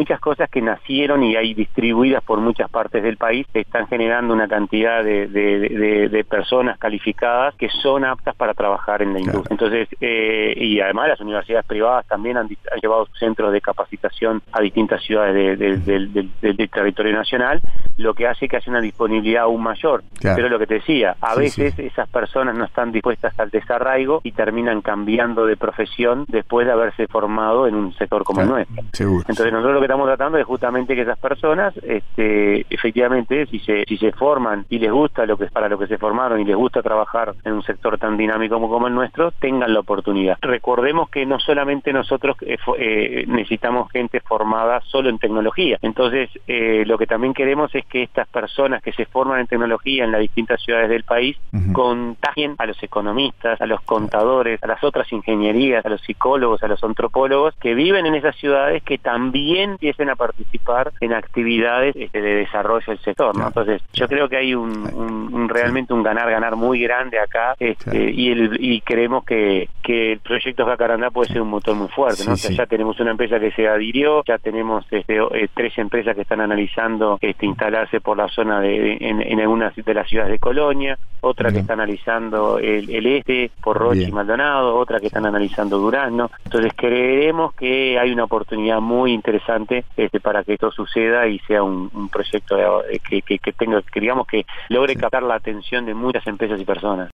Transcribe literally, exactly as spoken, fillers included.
muchas cosas que nacieron y hay distribuidas por muchas partes del país, que están generando una cantidad de, de, de, de personas calificadas que son aptas para trabajar en la claro. industria. Entonces, eh, y además las universidades privadas también han, han llevado centros de capacitación a distintas ciudades de, de, de, de, de, del territorio nacional, lo que hace que haya una disponibilidad aún mayor. Claro. Pero lo que te decía, a sí, veces sí. esas personas no están dispuestas al desarraigo y terminan cambiando de profesión después de haberse formado en un sector como claro. el nuestro. Seguro. Entonces nosotros lo que estamos tratando es justamente que esas personas, este, efectivamente, si se si se forman y les gusta lo que es para lo que se formaron y les gusta trabajar en un sector tan dinámico como, como el nuestro, tengan la oportunidad. Recordemos que no solamente nosotros eh, eh, necesitamos gente formada solo en tecnología. Entonces, eh, lo que también queremos es que estas personas que se forman en tecnología en las distintas ciudades del país uh-huh. contagien a los economistas, a los contadores, a las otras ingenierías, a los psicólogos, a los antropólogos que viven en esas ciudades, que también empiecen a participar en actividades este, de desarrollo del sector, ¿no? Entonces, yo creo que hay un, un, un realmente un ganar-ganar muy grande acá, este, claro. y, el, y creemos que, que el proyecto Jacarandá puede ser un motor muy fuerte, ¿no? Sí, O sea, sí. ya tenemos una empresa que se adhirió, ya tenemos este, eh, tres empresas que están analizando este, instalarse por la zona de en, en algunas de las ciudades de Colonia, otra Bien. que está analizando el, el este por Rocha y Maldonado, otra que están analizando Durazno. Entonces creemos que hay una oportunidad muy interesante este, para que esto suceda y sea un, un proyecto de, que, que, que tenga, que digamos que logre sí. captar la atención de muchas empresas y personas.